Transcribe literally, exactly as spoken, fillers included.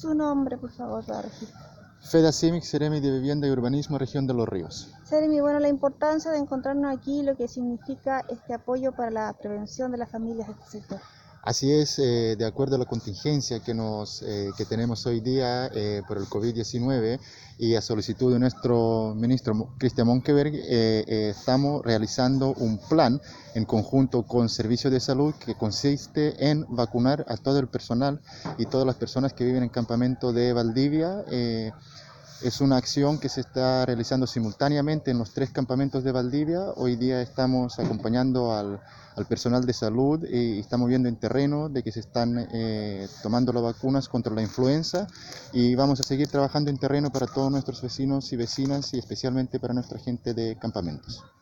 Su nombre, por favor, para registrar. Feda Simic, Seremi de Vivienda y Urbanismo, Región de Los Ríos. Seremi, bueno, la importancia de encontrarnos aquí, lo que significa este apoyo para la prevención de las familias de este sector. Así es, eh, de acuerdo a la contingencia que, nos, eh, que tenemos hoy día eh, por el COVID diecinueve y a solicitud de nuestro ministro Christian Monkeberg, eh, eh, estamos realizando un plan en conjunto con Servicios de Salud que consiste en vacunar a todo el personal y todas las personas que viven en campamento de Valdivia. Eh, Es una acción que se está realizando simultáneamente en los tres campamentos de Valdivia. Hoy día estamos acompañando al, al personal de salud y estamos viendo en terreno de que se están eh, tomando las vacunas contra la influenza y vamos a seguir trabajando en terreno para todos nuestros vecinos y vecinas y especialmente para nuestra gente de campamentos.